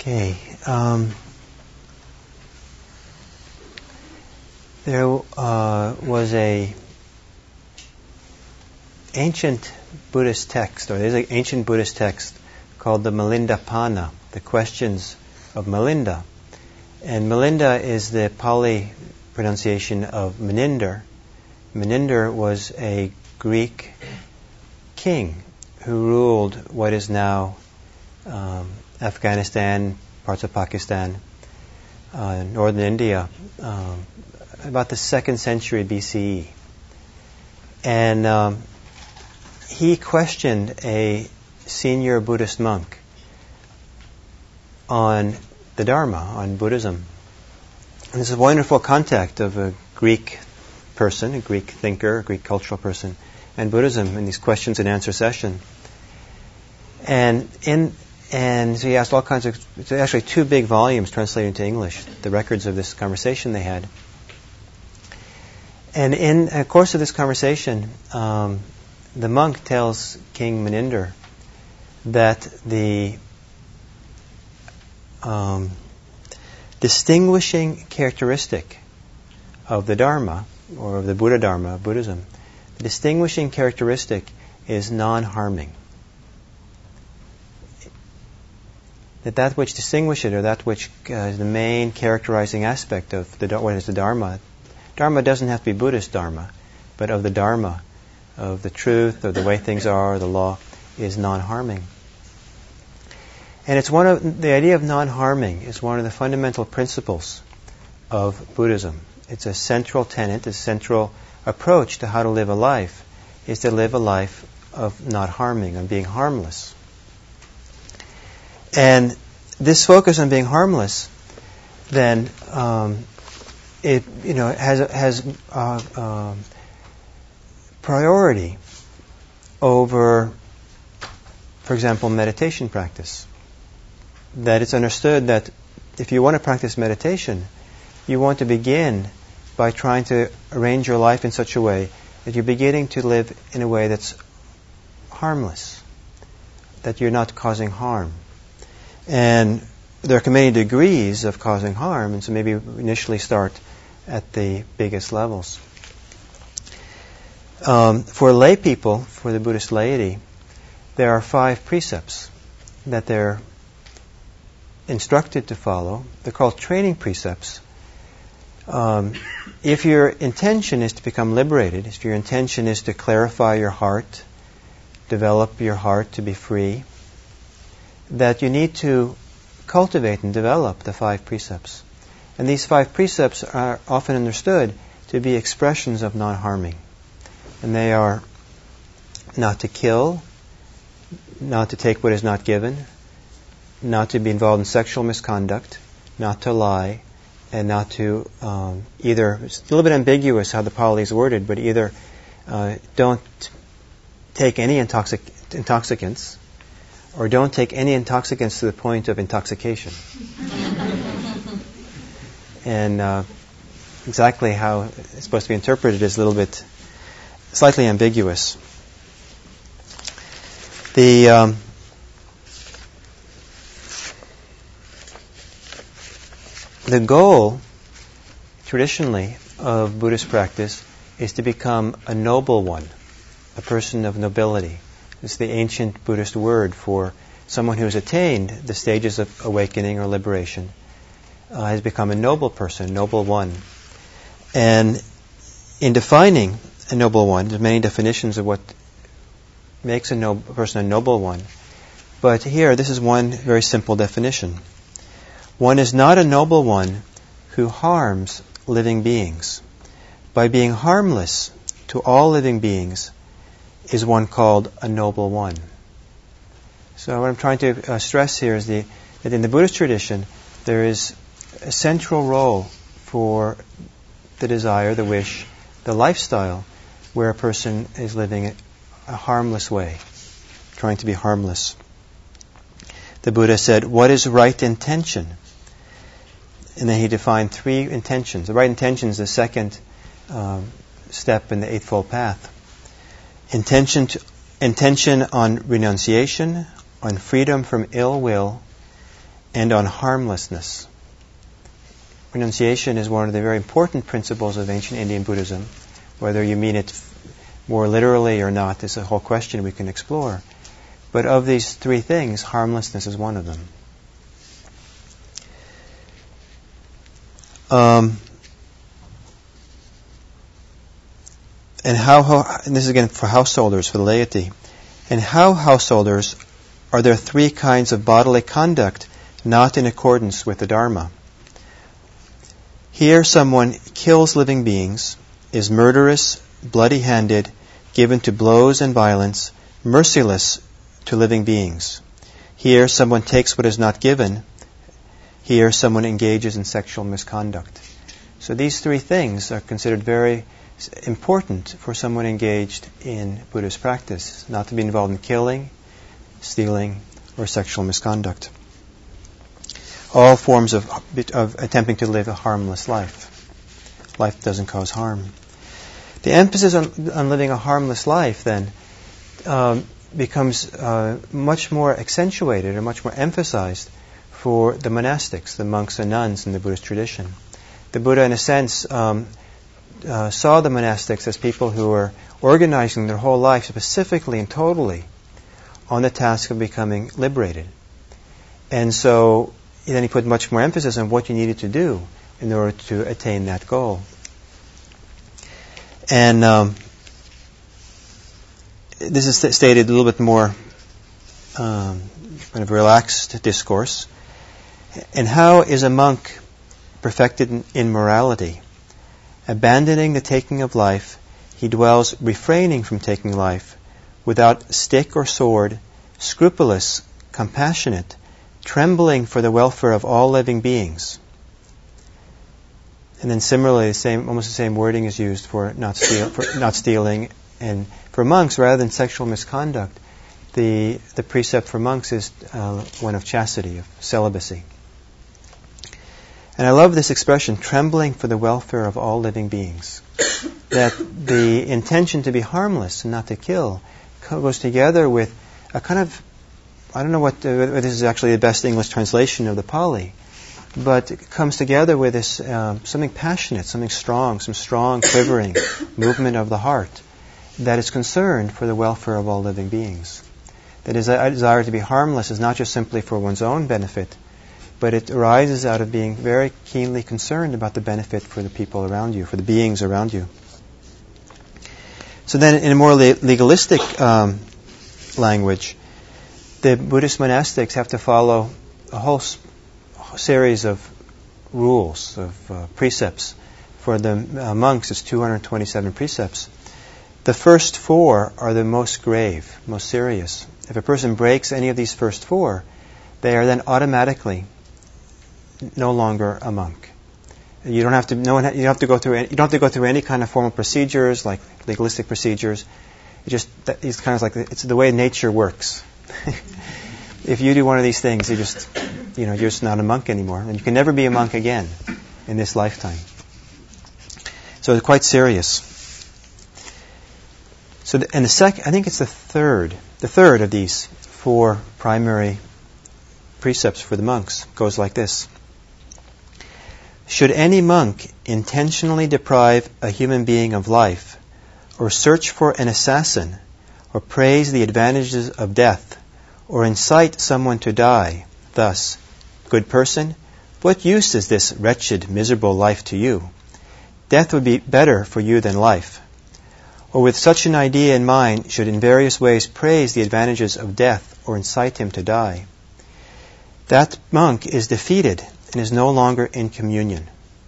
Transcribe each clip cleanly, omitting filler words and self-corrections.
Okay. There was a ancient Buddhist text, or there's an ancient Buddhist text called the Milindapana, the Questions of Milinda. And Milinda is the Pali pronunciation of Menander. Menander was a Greek king who ruled what is now Afghanistan, parts of Pakistan, northern India, about the 2nd century BCE. And he questioned a senior Buddhist monk on the Dharma, on Buddhism. And this is a wonderful contact of a Greek person, a Greek thinker, a Greek cultural person, and Buddhism in these questions and answer session. And so he asked all kinds of, it's actually 2 big volumes translated into English, the records of this conversation they had. And in the course of this conversation, the monk tells King Menander that the distinguishing characteristic of the Dharma, or of the Buddha Dharma, Buddhism, the distinguishing characteristic is non-harming. That which distinguishes it, or that which is the main characterizing aspect of what is the Dharma. Dharma doesn't have to be Buddhist Dharma, but of the Dharma, of the truth, of the way things are, the law, is non-harming. And it's the idea of non-harming is one of the fundamental principles of Buddhism. It's a central tenet, a central approach to how to live a life, is to live a life of not harming, of being harmless. And this focus on being harmless, then, it has priority over, for example, meditation practice. That it's understood that if you want to practice meditation, you want to begin by trying to arrange your life in such a way that you're beginning to live in a way that's harmless, that you're not causing harm. And there are many degrees of causing harm, and so maybe initially start at the biggest levels. For lay people, for the Buddhist laity, there are 5 precepts that they're instructed to follow. They're called training precepts. If your intention is to become liberated, if your intention is to clarify your heart, develop your heart to be free, that you need to cultivate and develop the 5 precepts. And these 5 precepts are often understood to be expressions of non-harming. And they are not to kill, not to take what is not given, not to be involved in sexual misconduct, not to lie, and not to either, it's a little bit ambiguous how the Pali is worded, but either don't take any intoxicants, or don't take any intoxicants to the point of intoxication. And exactly how it's supposed to be interpreted is a little bit slightly ambiguous. The goal, traditionally, of Buddhist practice is to become a noble one, a person of nobility. It's the ancient Buddhist word for someone who has attained the stages of awakening or liberation, has become a noble person, noble one. And in defining a noble one, there's many definitions of what makes a person a noble one. But here, this is one very simple definition. One is not a noble one who harms living beings. By being harmless to all living beings is one called a noble one. So what I'm trying to stress here is that in the Buddhist tradition, there is a central role for the desire, the wish, the lifestyle, where a person is living a harmless way, trying to be harmless. The Buddha said, what is right intention? And then he defined 3 intentions. The right intention is the second step in the Eightfold Path. Intention on renunciation, on freedom from ill will, and on harmlessness. Renunciation is one of the very important principles of ancient Indian Buddhism. Whether you mean it more literally or not is a whole question we can explore. But of these three things, harmlessness is one of them. And this is again for householders, for the laity. And how, householders, are there three kinds of bodily conduct not in accordance with the Dharma? Here someone kills living beings, is murderous, bloody-handed, given to blows and violence, merciless to living beings. Here someone takes what is not given. Here someone engages in sexual misconduct. So these three things are considered very important for someone engaged in Buddhist practice, not to be involved in killing, stealing, or sexual misconduct. All forms of attempting to live a harmless life. Life doesn't cause harm. The emphasis on living a harmless life then becomes much more accentuated or much more emphasized for the monastics, the monks and nuns in the Buddhist tradition. The Buddha, in a sense, saw the monastics as people who were organizing their whole life specifically and totally on the task of becoming liberated. And so then he put much more emphasis on what you needed to do in order to attain that goal. And this is stated a little bit more kind of relaxed discourse. And how is a monk perfected in morality? Abandoning the taking of life, he dwells refraining from taking life, without stick or sword, scrupulous, compassionate, trembling for the welfare of all living beings. And then similarly, almost the same wording is used for not stealing. And for monks, rather than sexual misconduct, the precept for monks is one of chastity, of celibacy. And I love this expression, trembling for the welfare of all living beings. That the intention to be harmless and not to kill goes together with a kind of, I don't know whether this is actually the best English translation of the Pali, but it comes together with this something passionate, something strong, some strong quivering movement of the heart that is concerned for the welfare of all living beings. That is, a desire to be harmless is not just simply for one's own benefit, but it arises out of being very keenly concerned about the benefit for the people around you, for the beings around you. So then in a more legalistic language, the Buddhist monastics have to follow a whole series of rules, of precepts. For the monks, it's 227 precepts. The first four are the most grave, most serious. If a person breaks any of these first four, they are then automatically no longer a monk. You don't have to go through any kind of formal procedures like legalistic procedures. It's kind of like it's the way nature works. If you do one of these things, you're just not a monk anymore, and you can never be a monk again in this lifetime. So it's quite serious. So, and I think it's the third of these four primary precepts for the monks goes like this. Should any monk intentionally deprive a human being of life, or search for an assassin, or praise the advantages of death, or incite someone to die, thus, good person, what use is this wretched, miserable life to you? Death would be better for you than life. Or with such an idea in mind, should in various ways praise the advantages of death, or incite him to die. That monk is defeated and is no longer in communion.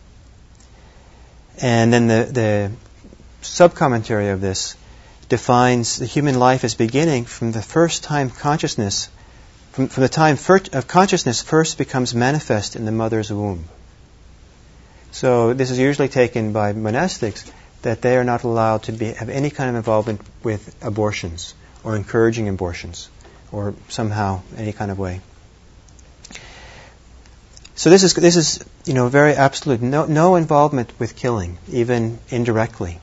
And then the sub-commentary of this defines the human life as beginning from the first time consciousness, from the time of consciousness first becomes manifest in the mother's womb. So this is usually taken by monastics that they are not allowed to have any kind of involvement with abortions or encouraging abortions or somehow any kind of way. So this is very absolute. No involvement with killing, even indirectly.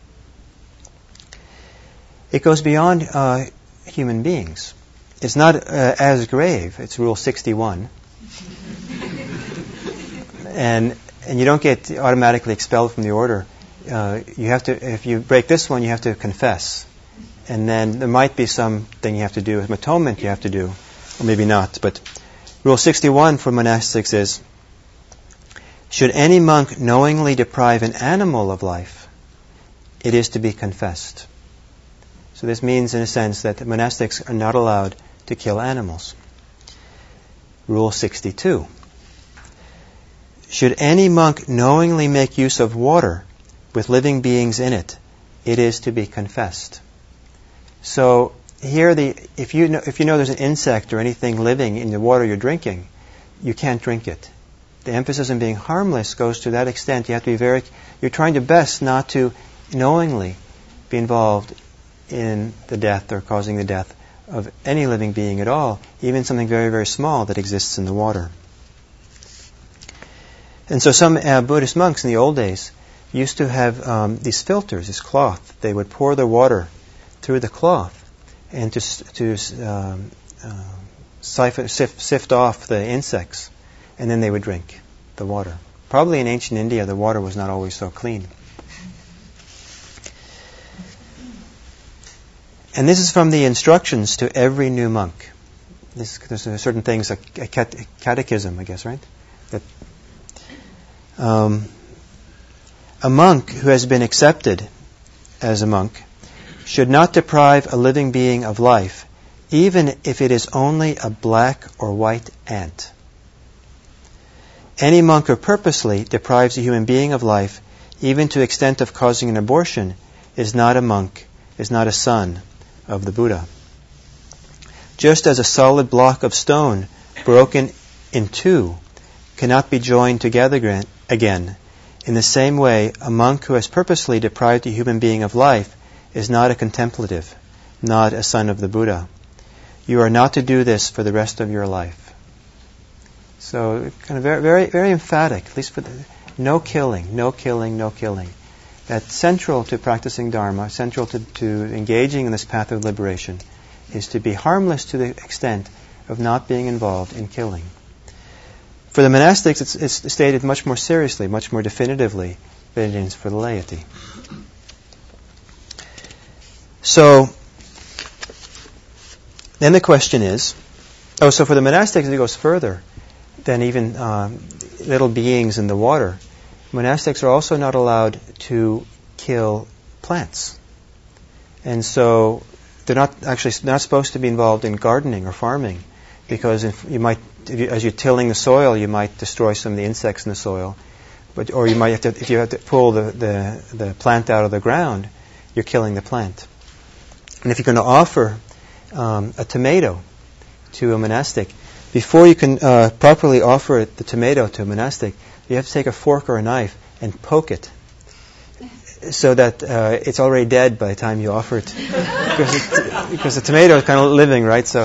It goes beyond human beings. It's not as grave. It's Rule 61. And you don't get automatically expelled from the order. You have to, if you break this one, you have to confess. And then there might be something you have to do, some atonement you have to do, or maybe not. But Rule 61 for monastics is, should any monk knowingly deprive an animal of life, it is to be confessed. So this means, in a sense, that the monastics are not allowed to kill animals. Rule 62. Should any monk knowingly make use of water with living beings in it, it is to be confessed. So here, if you know there's an insect or anything living in the water you're drinking, you can't drink it. The emphasis on being harmless goes to that extent. You have to be you're trying your best not to knowingly be involved in the death or causing the death of any living being at all, even something very, very small that exists in the water. And so some Buddhist monks in the old days used to have these filters, this cloth. They would pour the water through the cloth and to sift off the insects, and then they would drink the water. Probably in ancient India, the water was not always so clean. And this is from the instructions to every new monk. There's certain things, like a catechism, I guess, right? That a monk who has been accepted as a monk should not deprive a living being of life, even if it is only a black or white ant. Any monk who purposely deprives a human being of life, even to the extent of causing an abortion, is not a monk, is not a son of the Buddha. Just as a solid block of stone broken in two cannot be joined together again, in the same way, a monk who has purposely deprived a human being of life is not a contemplative, not a son of the Buddha. You are not to do this for the rest of your life. So, kind of very, very, very emphatic, at least for no killing, no killing, no killing. That's central to practicing Dharma, central to engaging in this path of liberation, is to be harmless to the extent of not being involved in killing. For the monastics, it's stated much more seriously, much more definitively than it is for the laity. So, then the question is, so for the monastics it goes further than even little beings in the water. Monastics are also not allowed to kill plants. And so they're not supposed to be involved in gardening or farming, because as you're tilling the soil, you might destroy some of the insects in the soil. Or you might if you have to pull the plant out of the ground, you're killing the plant. And if you're going to offer a tomato to a monastic, before you can properly offer the tomato to a monastic, you have to take a fork or a knife and poke it, so that it's already dead by the time you offer it, because the tomato is kind of living, right? So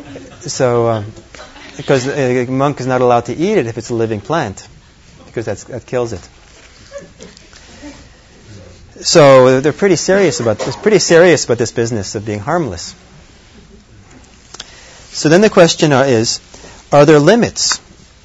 because a monk is not allowed to eat it if it's a living plant, because that kills it. So they're pretty serious about this business of being harmless. So then the question is, are there limits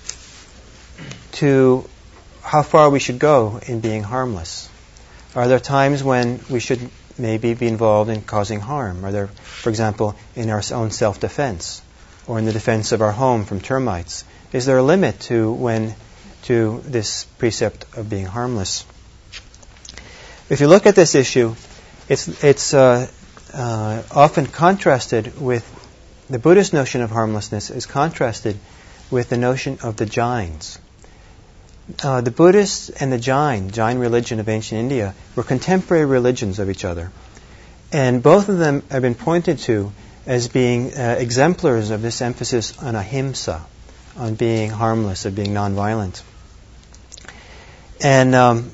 to how far we should go in being harmless? Are there times when we should maybe be involved in causing harm? Are there, for example, in our own self-defense, or in the defense of our home from termites? Is there a limit to this precept of being harmless? If you look at this issue, it's often contrasted with the Buddhist notion of harmlessness is contrasted with the notion of the Jains. The Buddhists and the Jain religion of ancient India, were contemporary religions of each other. And both of them have been pointed to as being exemplars of this emphasis on ahimsa, on being harmless, of being nonviolent. And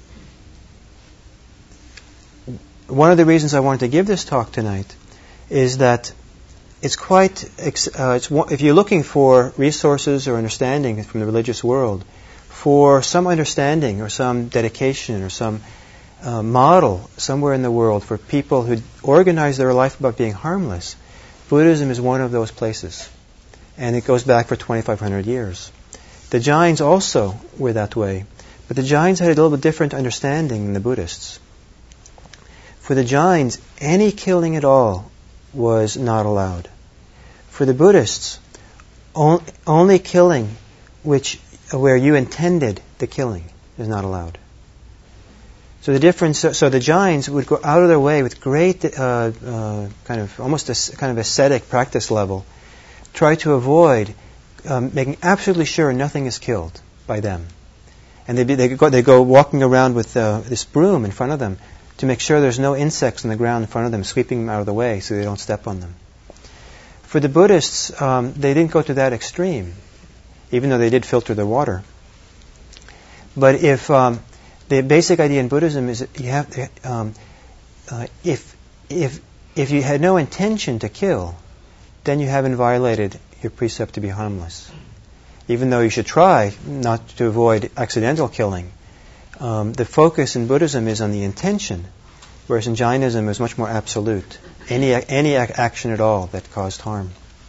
one of the reasons I wanted to give this talk tonight is that it's quite, if you're looking for resources or understanding from the religious world, for some understanding or some dedication or some model somewhere in the world for people who organize their life about being harmless, Buddhism is one of those places. And it goes back for 2,500 years. The Jains also were that way, but the Jains had a little bit different understanding than the Buddhists. For the Jains, any killing at all was not allowed. For the Buddhists, only killing where you intended the killing is not allowed. So the difference. So the Jains would go out of their way with great kind of almost a kind of ascetic practice level, try to avoid making absolutely sure nothing is killed by them, and they go walking around with this broom in front of them to make sure there's no insects on the ground in front of them, sweeping them out of the way so they don't step on them. For the Buddhists, they didn't go to that extreme, even though they did filter their water. But if the basic idea in Buddhism is that you have to, if you had no intention to kill, then you haven't violated your precept to be harmless. Even though you should try not to avoid accidental killing, the focus in Buddhism is on the intention, whereas in Jainism is much more absolute. Any action at all that caused harm.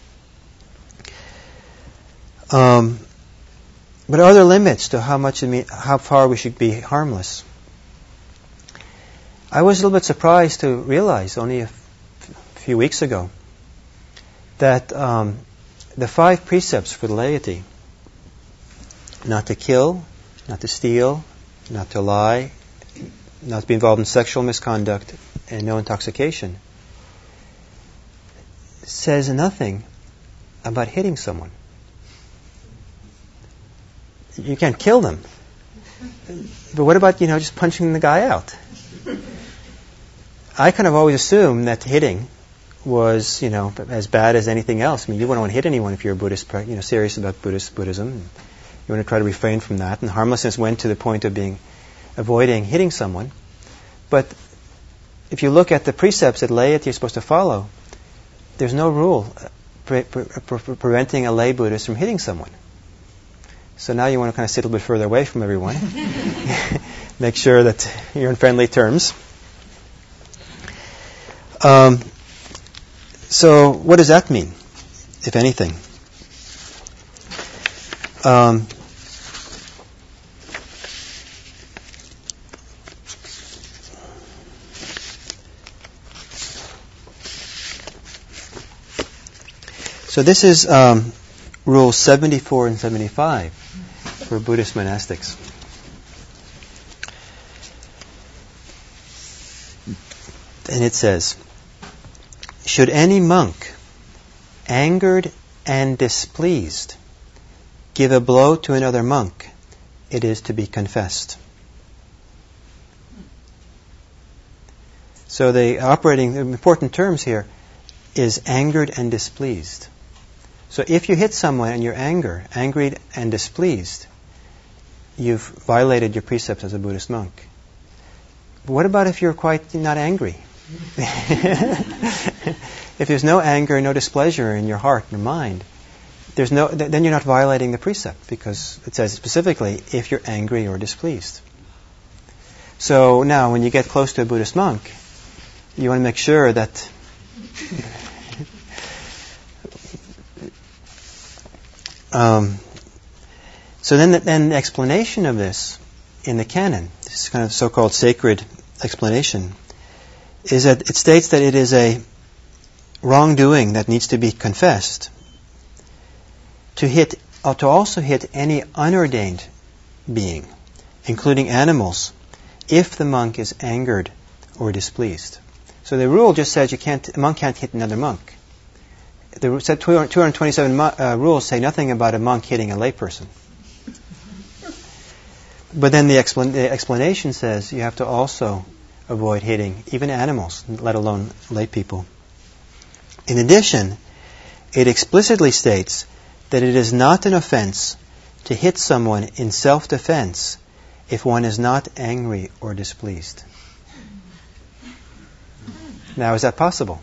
But are there limits to how far we should be harmless? I was a little bit surprised to realize only a few weeks ago that the 5 precepts for the laity, not to kill, not to steal, not to lie, not to be involved in sexual misconduct, and no intoxication, says nothing about hitting someone. You can't kill them. But what about, just punching the guy out? I kind of always assumed that hitting was, as bad as anything else. I mean, you wouldn't want to hit anyone if you're a Buddhist, serious about Buddhism. You want to try to refrain from that. And harmlessness went to the point of avoiding hitting someone. But if you look at the precepts that laity is supposed to follow, there's no rule preventing a lay Buddhist from hitting someone. So now you want to kind of sit a little bit further away from everyone. Make sure that you're on friendly terms. So what does that mean, if anything? So this is rules 74 and 75 for Buddhist monastics. And it says, should any monk, angered and displeased, give a blow to another monk, it is to be confessed. So the important terms here is angered and displeased. So if you hit someone and you're angry and displeased, you've violated your precepts as a Buddhist monk. But what about if you're quite not angry? If there's no anger, no displeasure in your heart, your mind, then you're not violating the precept, because it says specifically if you're angry or displeased. So now when you get close to a Buddhist monk, you want to make sure that so then the explanation of this in the canon, this kind of so-called sacred explanation, is that it states that it is a wrongdoing that needs to be confessed to also hit any unordained being, including animals, if the monk is angered or displeased. So the rule just says a monk can't hit another monk. The 227 rules say nothing about a monk hitting a layperson. But then the explanation says you have to also avoid hitting even animals, let alone lay people. In addition, it explicitly states that it is not an offense to hit someone in self-defense if one is not angry or displeased. Now, is that possible?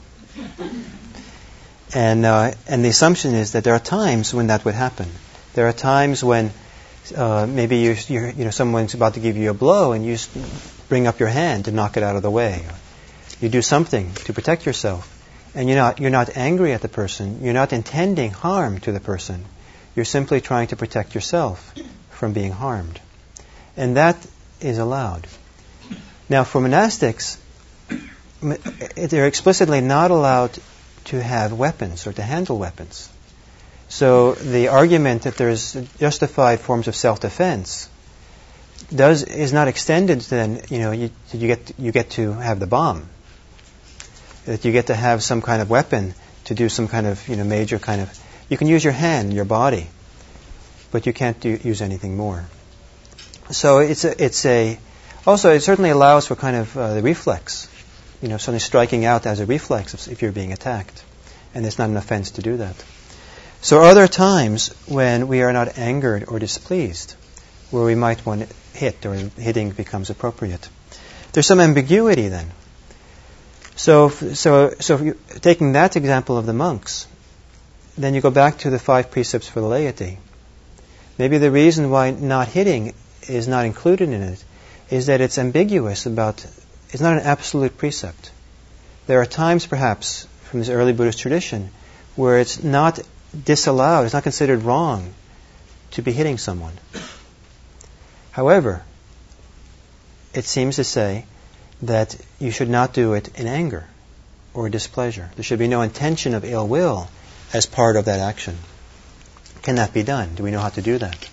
And the assumption is that there are times when that would happen. There are times when maybe someone's about to give you a blow and you bring up your hand to knock it out of the way. You do something to protect yourself, and you're not angry at the person. You're not intending harm to the person. You're simply trying to protect yourself from being harmed. And that is allowed. Now, for monastics, they're explicitly not allowed to have weapons or to handle weapons. So the argument that there's justified forms of self-defense is not extended to then, you get to have the bomb. That you get to have some kind of weapon to do some kind of, major kind of... You can use your hand, your body, but you can't use anything more. So also it certainly allows for kind of the reflex, something striking out as a reflex if you're being attacked. And it's not an offense to do that. So are there times when we are not angered or displeased, where we might want to hit, or hitting becomes appropriate? There's some ambiguity then. So taking that example of the monks, then you go back to the 5 precepts for the laity. Maybe the reason why not hitting is not included in it is that it's ambiguous it's not an absolute precept. There are times perhaps from this early Buddhist tradition where it's not disallowed, it's not considered wrong to be hitting someone. However, it seems to say that you should not do it in anger or displeasure. There should be no intention of ill will as part of that action. Can that be done? Do we know how to do that?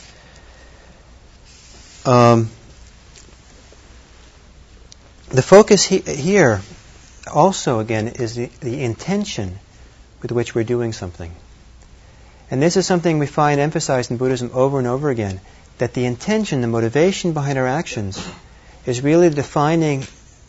The focus here also, again, is the intention with which we're doing something. And this is something we find emphasized in Buddhism over and over again, that the intention, the motivation behind our actions is really defining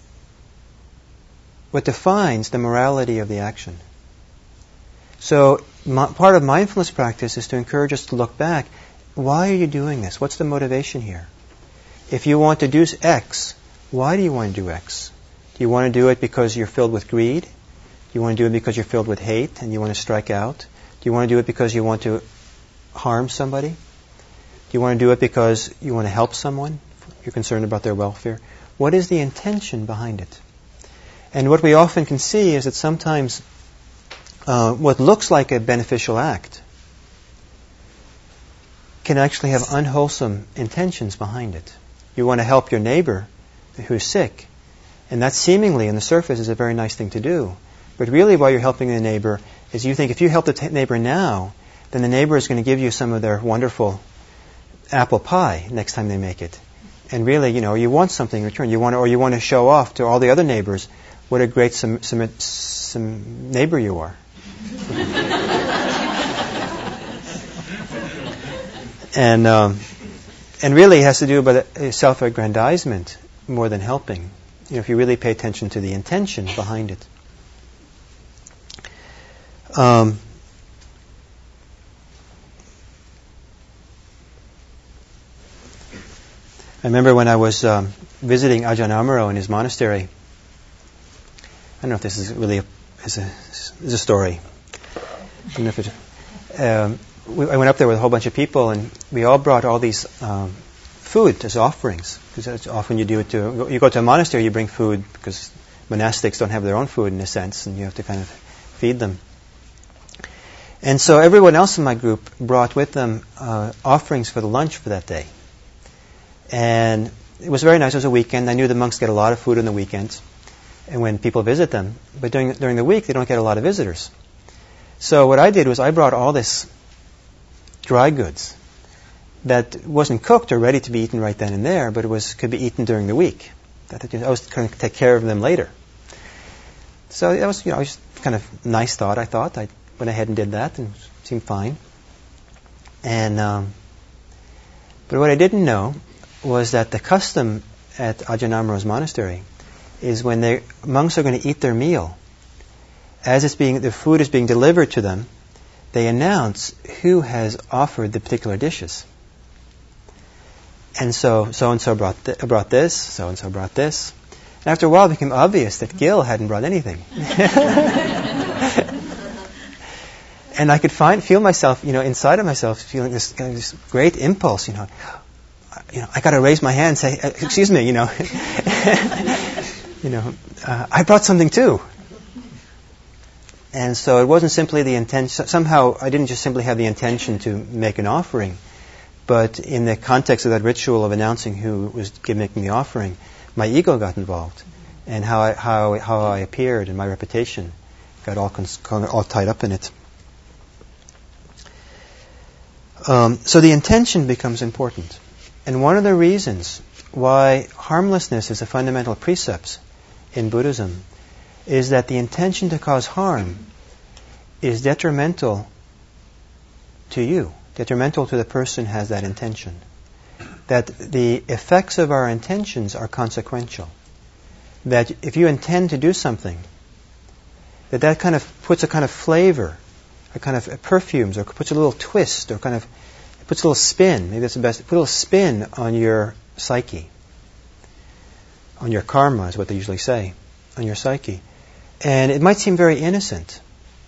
what defines the morality of the action. So part of mindfulness practice is to encourage us to look back. Why are you doing this? What's the motivation here? If you want to do X, why do you want to do X? Do you want to do it because you're filled with greed? Do you want to do it because you're filled with hate and you want to strike out? Do you want to do it because you want to harm somebody? Do you want to do it because you want to help someone? You're concerned about their welfare? What is the intention behind it? And what we often can see is that sometimes what looks like a beneficial act can actually have unwholesome intentions behind it. You want to help your neighbor who's sick, and that seemingly, on the surface, is a very nice thing to do. But really, while you're helping the neighbor, is you think if you help the neighbor now, then the neighbor is going to give you some of their wonderful apple pie next time they make it. And really, you want something in return. You want to show off to all the other neighbors what a great some neighbor you are. And really it has to do with self-aggrandizement more than helping. If you really pay attention to the intention behind it. I remember when I was visiting Ajahn Amaro in his monastery. I don't know if this is really a story. I don't know if I went up there with a whole bunch of people, and we all brought all these food as offerings. Because often you go to a monastery, you bring food because monastics don't have their own food in a sense, and you have to kind of feed them. And so everyone else in my group brought with them offerings for the lunch for that day. And it was very nice. It was a weekend. I knew the monks get a lot of food on the weekends and when people visit them. But during the week, they don't get a lot of visitors. So what I did was I brought all this dry goods that wasn't cooked or ready to be eaten right then and there, but could be eaten during the week. I was going to take care of them later. So that was, just kind of nice thought, I thought. I went ahead and did that, and it seemed fine. And but what I didn't know was that the custom at Ajahn Amaro's monastery is when the monks are going to eat their meal, as the food is being delivered to them, they announce who has offered the particular dishes. And so-and-so brought this, so-and-so brought this. And after a while it became obvious that Gil hadn't brought anything. And I could feel myself, inside of myself, feeling this great impulse, I got to raise my hand and say, excuse me, I brought something too. And so it wasn't simply the intention. Somehow I didn't just simply have the intention to make an offering, but in the context of that ritual of announcing who was making the offering, my ego got involved, and how I appeared and my reputation got all tied up in it. So the intention becomes important. And one of the reasons why harmlessness is a fundamental precept in Buddhism is that the intention to cause harm is detrimental to you, detrimental to the person who has that intention. That the effects of our intentions are consequential. That if you intend to do something, that kind of puts a kind of flavor, a kind of perfumes, or puts a little twist, or kind of puts a little spin, maybe that's the best, put a little spin on your psyche, on your karma is what they usually say, on your psyche. And it might seem very innocent,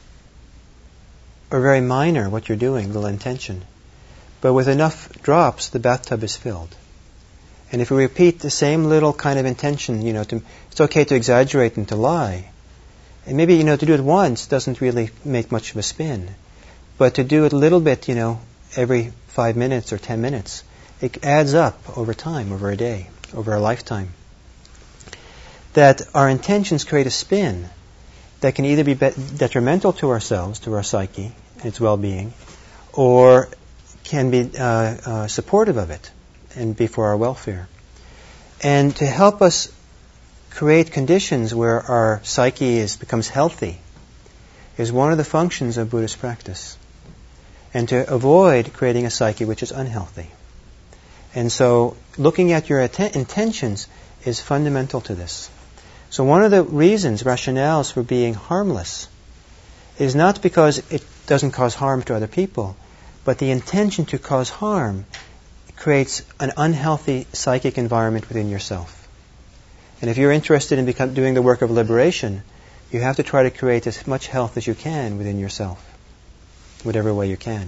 or very minor what you're doing, little intention. But with enough drops, the bathtub is filled. And if we repeat the same little kind of intention, it's okay to exaggerate and to lie. And maybe, to do it once doesn't really make much of a spin. But to do it a little bit, every 5 minutes or 10 minutes, it adds up over time, over a day, over a lifetime. That our intentions create a spin that can either be detrimental to ourselves, to our psyche, and its well-being, or can be supportive of it and be for our welfare. And to help us create conditions where our psyche becomes healthy is one of the functions of Buddhist practice. And to avoid creating a psyche which is unhealthy. And so looking at your intentions is fundamental to this. So one of the reasons, rationales for being harmless, is not because it doesn't cause harm to other people, but the intention to cause harm creates an unhealthy psychic environment within yourself. And if you're interested in doing the work of liberation, you have to try to create as much health as you can within yourself, whatever way you can.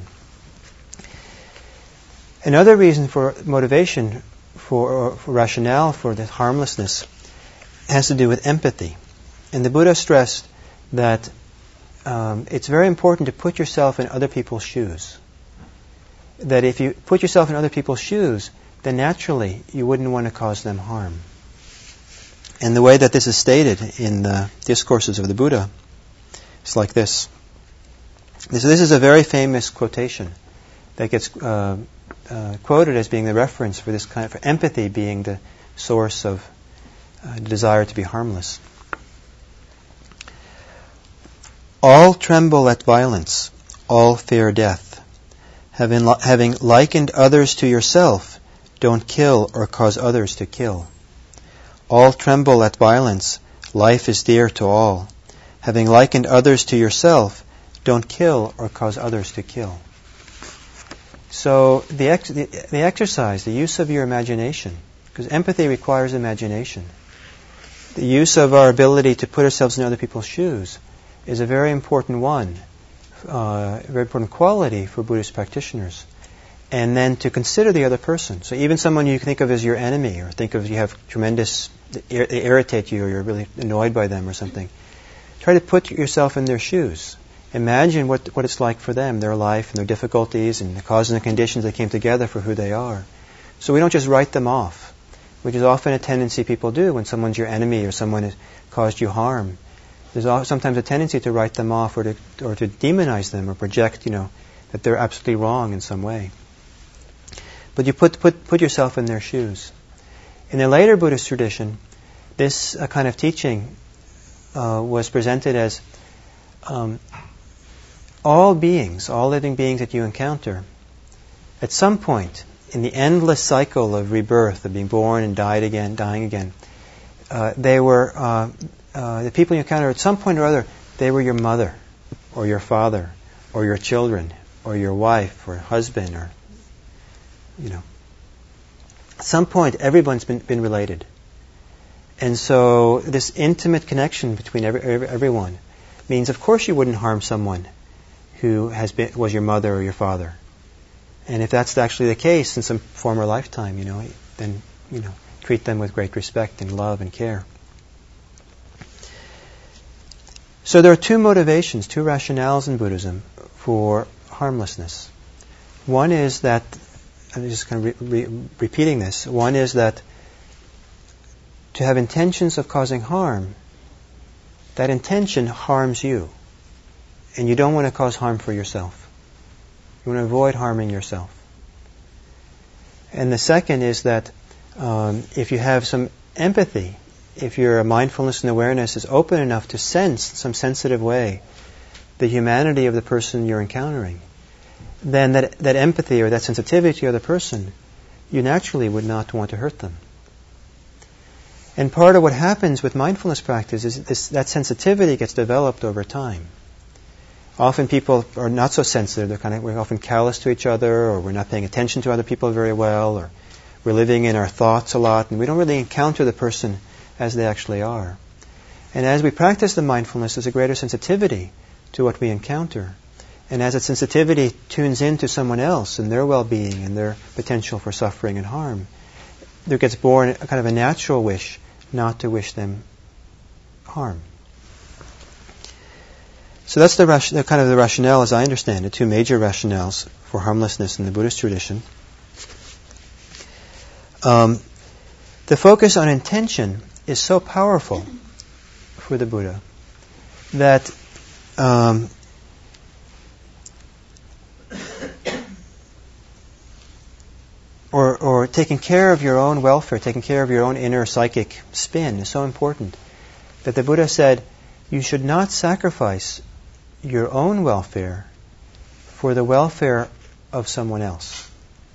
Another reason for motivation, for rationale for this harmlessness, has to do with empathy. And the Buddha stressed that it's very important to put yourself in other people's shoes. That if you put yourself in other people's shoes, then naturally you wouldn't want to cause them harm. And the way that this is stated in the discourses of the Buddha is like this. This is a very famous quotation that gets quoted as being the reference for this for empathy being the source of the desire to be harmless. All tremble at violence, all fear death. Having likened others to yourself, don't kill or cause others to kill. All tremble at violence, life is dear to all. Having likened others to yourself, don't kill or cause others to kill. So the exercise, the use of your imagination, because empathy requires imagination. The use of our ability to put ourselves in other people's shoes is a very important one, a very important quality for Buddhist practitioners. And then to consider the other person. So even someone you think of as your enemy, or think of you have they irritate you, or you're really annoyed by them or something. Try to put yourself in their shoes. Imagine what it's like for them, their life and their difficulties and the causes and conditions that came together for who they are. So we don't just write them off, which is often a tendency people do when someone's your enemy or someone has caused you harm. There's sometimes a tendency to write them off or to demonize them or project, that they're absolutely wrong in some way. But you put yourself in their shoes. In the later Buddhist tradition, this kind of teaching was presented as all beings, all living beings that you encounter, at some point in the endless cycle of rebirth, of being born and dying again, they were the people you encounter at some point or other. They were your mother, or your father, or your children, or your wife, or husband, or at some point everyone's been related. And so this intimate connection between everyone means, of course, you wouldn't harm someone who was your mother or your father. And if that's actually the case in some former lifetime, then treat them with great respect and love and care. So there are two motivations, two rationales in Buddhism for harmlessness. One is that, I'm just kind of repeating this, one is that to have intentions of causing harm, that intention harms you. And you don't want to cause harm for yourself. You want to avoid harming yourself. And the second is that if you have some empathy, if your mindfulness and awareness is open enough to sense, some sensitive way, the humanity of the person you're encountering, then that empathy or that sensitivity to the other person, you naturally would not want to hurt them. And part of what happens with mindfulness practice is that sensitivity gets developed over time. Often people are not so sensitive. We're often callous to each other, or we're not paying attention to other people very well, or we're living in our thoughts a lot, and we don't really encounter the person as they actually are. And as we practice the mindfulness, there's a greater sensitivity to what we encounter. And as that sensitivity tunes into someone else and their well-being and their potential for suffering and harm, there gets born a kind of a natural wish not to wish them harm. So that's the kind of the rationale, as I understand it, two major rationales for harmlessness in the Buddhist tradition. The focus on intention is so powerful for the Buddha that or taking care of your own welfare, taking care of your own inner psychic spin is so important that the Buddha said you should not sacrifice your own welfare for the welfare of someone else.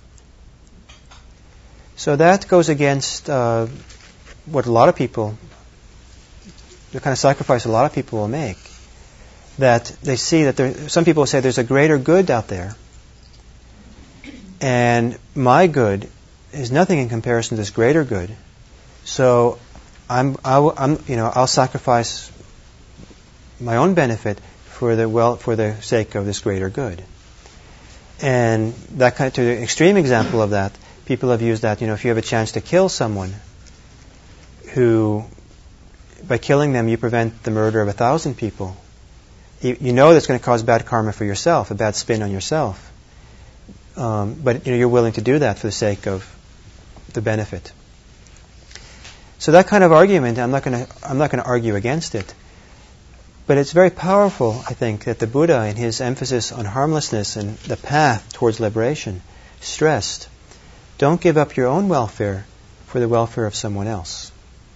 So that goes against what a lot of people, the kind of sacrifice a lot of people will make. That they see that some people say there's a greater good out there, and my good is nothing in comparison to this greater good. So I'll sacrifice my own benefit for the sake of this greater good. And that kind of, to the extreme example of that, people have used that. If you have a chance to kill someone, who, by killing them, you prevent the murder of 1,000 people. You know that's going to cause bad karma for yourself, a bad spin on yourself. But you're willing to do that for the sake of the benefit. So that kind of argument, I'm not going to argue against it. But it's very powerful, I think, that the Buddha, in his emphasis on harmlessness and the path towards liberation, stressed, don't give up your own welfare for the welfare of someone else.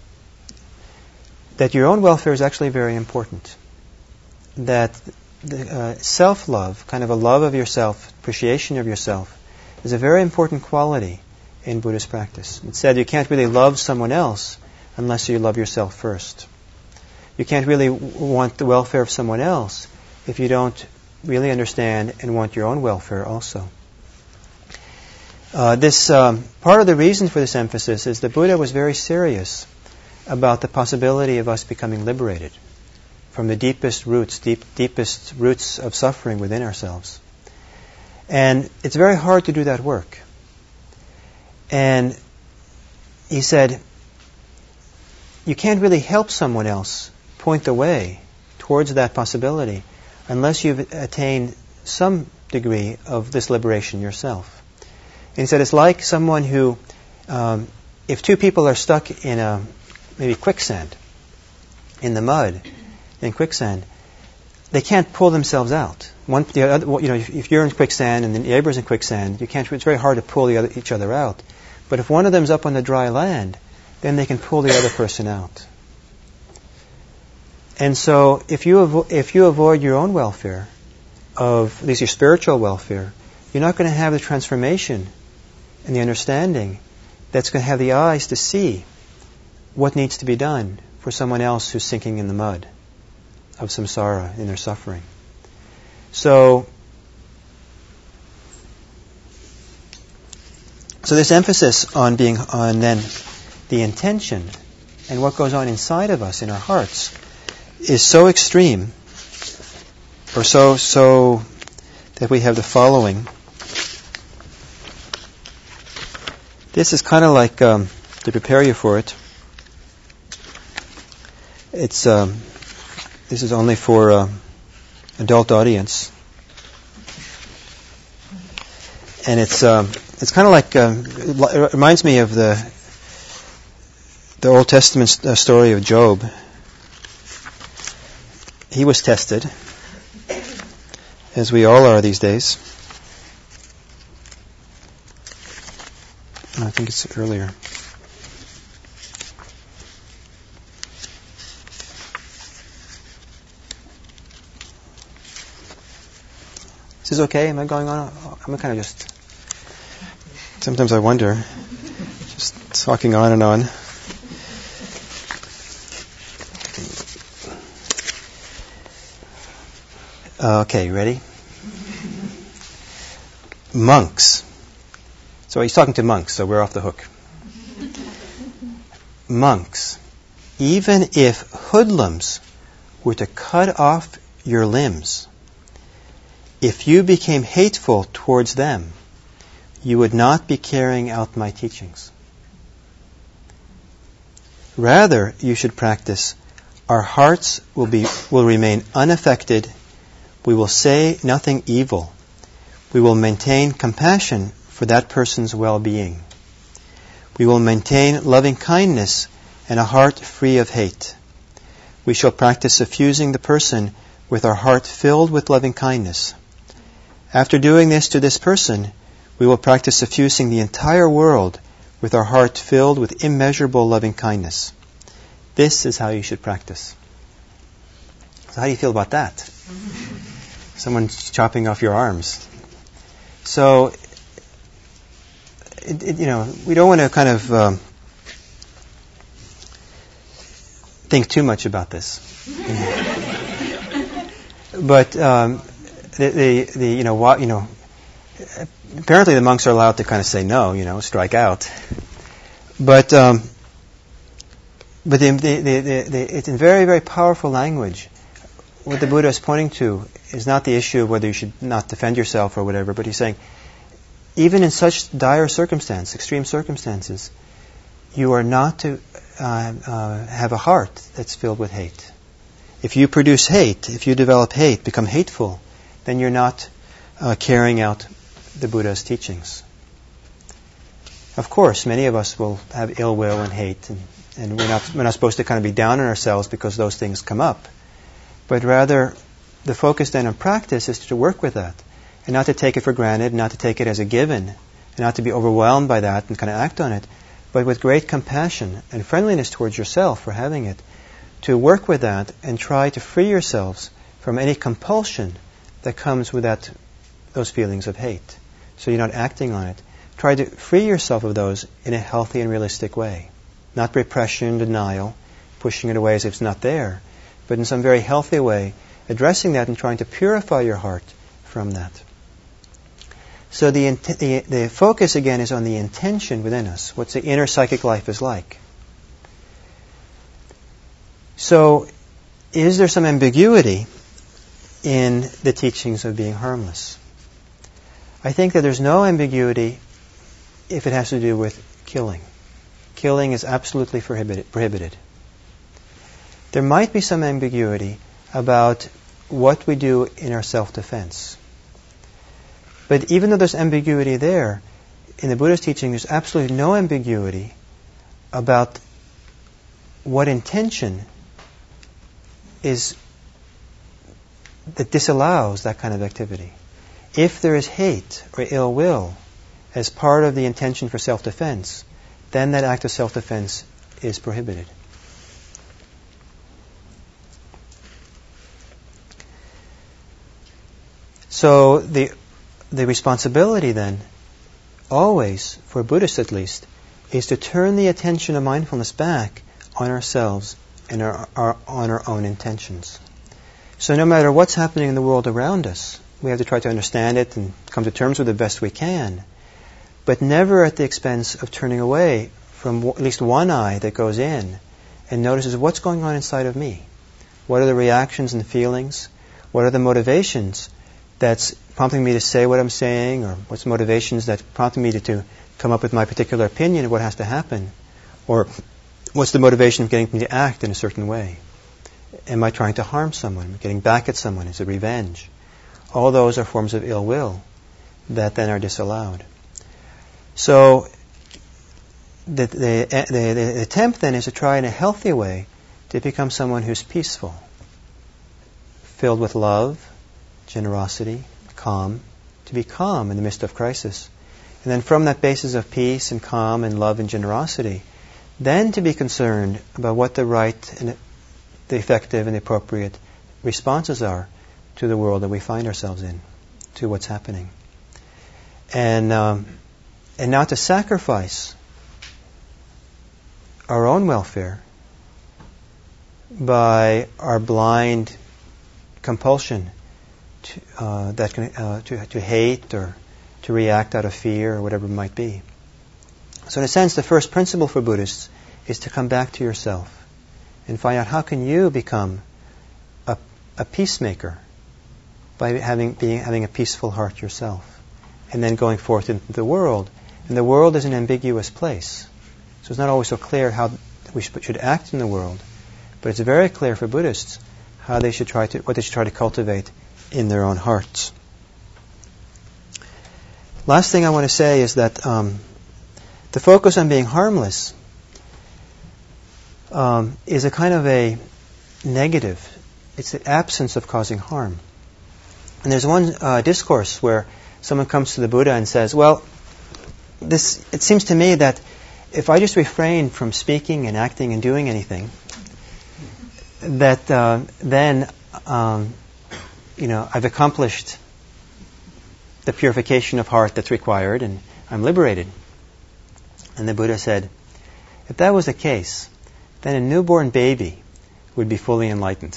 That your own welfare is actually very important. That self-love, kind of a love of yourself, appreciation of yourself, is a very important quality in Buddhist practice. It said you can't really love someone else unless you love yourself first. You can't really want the welfare of someone else if you don't really understand and want your own welfare also. Part of the reason for this emphasis is the Buddha was very serious about the possibility of us becoming liberated from the deepest roots of suffering within ourselves. And it's very hard to do that work. And he said, you can't really help someone else point the way towards that possibility unless you've attained some degree of this liberation yourself. And he said it's like someone who, if two people are stuck in maybe quicksand, in the mud, in quicksand, they can't pull themselves out. If you're in quicksand and the neighbor's in quicksand, it's very hard to pull each other out. But if one of them's up on the dry land, then they can pull the other person out. And so, if you avoid your own welfare, at least your spiritual welfare, you're not going to have the transformation and the understanding that's going to have the eyes to see what needs to be done for someone else who's sinking in the mud of samsara, in their suffering. So this emphasis on then the intention and what goes on inside of us in our hearts is so extreme, or so that we have the following. This is kind of like, to prepare you for it, it's this is only for adult audience. And it's kind of like, it reminds me of the Old Testament story of Job. He was tested, as we all are these days. I think it's earlier. Is this okay? Am I going on? I'm kind of just... Sometimes I wonder. Just talking on and on. Okay, ready? Monks. So he's talking to monks, so we're off the hook. Monks. Even if hoodlums were to cut off your limbs, if you became hateful towards them, you would not be carrying out my teachings. Rather, you should practice, our hearts will remain unaffected. We will say nothing evil. We will maintain compassion for that person's well-being. We will maintain loving kindness and a heart free of hate. We shall practice suffusing the person with our heart filled with loving kindness. After doing this to this person, we will practice suffusing the entire world with our heart filled with immeasurable loving kindness. This is how you should practice. So how do you feel about that? Someone chopping off your arms. So, we don't want to kind of think too much about this. But apparently the monks are allowed to kind of say no, strike out. But it's in very, very powerful language. What the Buddha is pointing to is not the issue of whether you should not defend yourself or whatever, but he's saying, even in such dire circumstances, extreme circumstances, you are not to have a heart that's filled with hate. If you produce hate, if you develop hate, become hateful, then you're not carrying out the Buddha's teachings. Of course, many of us will have ill will and hate, and we're not supposed to kind of be down on ourselves because those things come up. But rather, the focus then on practice is to work with that, and not to take it for granted, not to take it as a given, and not to be overwhelmed by that and kind of act on it, but with great compassion and friendliness towards yourself for having it, to work with that and try to free yourselves from any compulsion that comes with those feelings of hate. So you're not acting on it. Try to free yourself of those in a healthy and realistic way. Not repression, denial, pushing it away as if it's not there, but in some very healthy way, addressing that and trying to purify your heart from that. So the focus again is on the intention within us, what the inner psychic life is like. So, is there some ambiguity in the teachings of being harmless? I think that there's no ambiguity if it has to do with killing. Killing is absolutely prohibited. There might be some ambiguity about what we do in our self-defense. But even though there's ambiguity there, in the Buddha's teaching there's absolutely no ambiguity about what intention is that disallows that kind of activity. If there is hate or ill will as part of the intention for self-defense, then that act of self-defense is prohibited. So the responsibility then, always, for Buddhists at least, is to turn the attention of mindfulness back on ourselves and on our own intentions. So no matter what's happening in the world around us, we have to try to understand it and come to terms with it the best we can, but never at the expense of turning away from at least one eye that goes in and notices what's going on inside of me. What are the reactions and feelings? What are the motivations that's prompting me to say what I'm saying, or what's motivations that prompting me to come up with my particular opinion of what has to happen, or what's the motivation of getting me to act in a certain way. Am I trying to harm someone? Getting back at someone? Is it revenge? All those are forms of ill will that then are disallowed. So the attempt then is to try in a healthy way to become someone who's peaceful, filled with love, generosity, calm, to be calm in the midst of crisis. And then from that basis of peace and calm and love and generosity, then to be concerned about what the right and the effective and the appropriate responses are to the world that we find ourselves in, to what's happening. And not to sacrifice our own welfare by our blind compulsion to hate or to react out of fear or whatever it might be. So in a sense, the first principle for Buddhists is to come back to yourself and find out how can you become a peacemaker by having a peaceful heart yourself, and then going forth into the world. And the world is an ambiguous place, so it's not always so clear how we should act in the world. But it's very clear for Buddhists what they should try to cultivate in their own hearts. Last thing I want to say is that the focus on being harmless is a kind of a negative. It's the absence of causing harm. And there's one discourse where someone comes to the Buddha and says, well, it seems to me that if I just refrain from speaking and acting and doing anything, that then I've accomplished the purification of heart that's required and I'm liberated. And the Buddha said, if that was the case, then a newborn baby would be fully enlightened.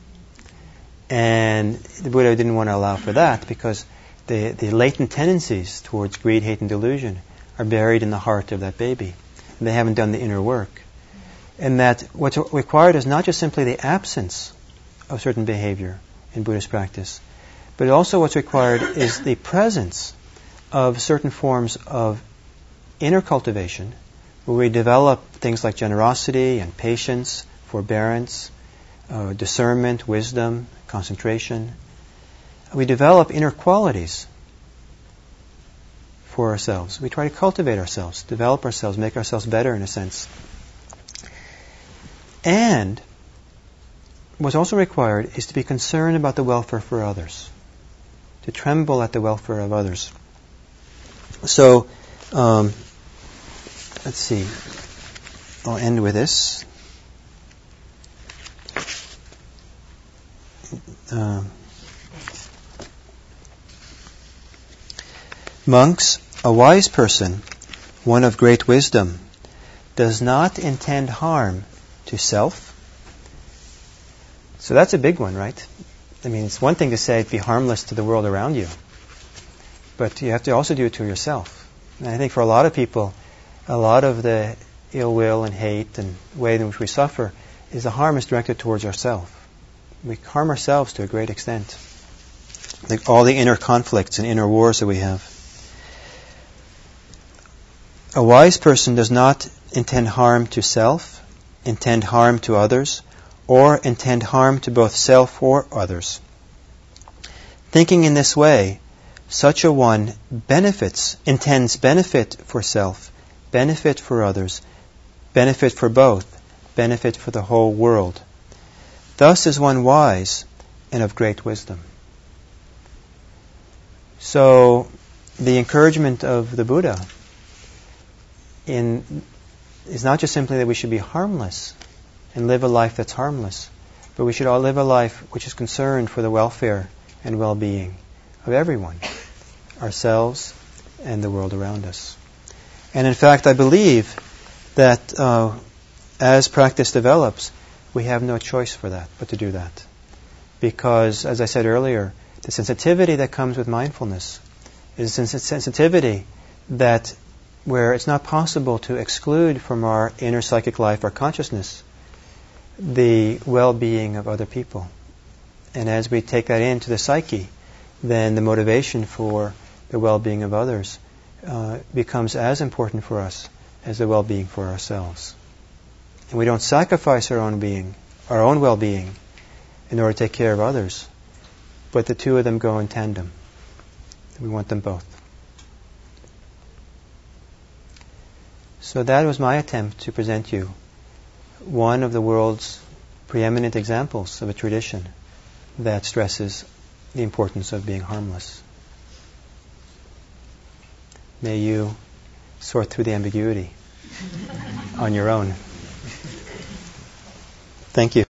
And the Buddha didn't want to allow for that because the latent tendencies towards greed, hate, and delusion are buried in the heart of that baby. And they haven't done the inner work. And that what's required is not just simply the absence of certain behavior in Buddhist practice, but also what's required is the presence of certain forms of inner cultivation, where we develop things like generosity and patience, forbearance, discernment, wisdom, concentration. We develop inner qualities for ourselves. We try to cultivate ourselves, develop ourselves, make ourselves better in a sense. And what's also required is to be concerned about the welfare for others, to tremble at the welfare of others. So, let's see. I'll end with this. Monks, a wise person, one of great wisdom, does not intend harm to self. So that's a big one, right? I mean, it's one thing to say be harmless to the world around you, but you have to also do it to yourself. And I think for a lot of people, a lot of the ill will and hate and way in which we suffer is the harm is directed towards ourselves. We harm ourselves to a great extent. Like all the inner conflicts and inner wars that we have. A wise person does not intend harm to self, intend harm to others, or intend harm to both self or others. Thinking in this way, such a one intends benefit for self, benefit for others, benefit for both, benefit for the whole world. Thus is one wise and of great wisdom. So, the encouragement of the Buddha is not just simply that we should be harmless and live a life that's harmless, but we should all live a life which is concerned for the welfare and well-being of everyone, ourselves and the world around us. And in fact, I believe that as practice develops, we have no choice for that, but to do that. Because, as I said earlier, the sensitivity that comes with mindfulness is a sensitivity that where it's not possible to exclude from our inner psychic life, our consciousness, the well-being of other people. And as we take that into the psyche, then the motivation for the well-being of others becomes as important for us as the well-being for ourselves. And we don't sacrifice our own being, our own well-being in order to take care of others. But the two of them go in tandem. We want them both. So that was my attempt to present you one of the world's preeminent examples of a tradition that stresses the importance of being harmless. May you sort through the ambiguity on your own. Thank you.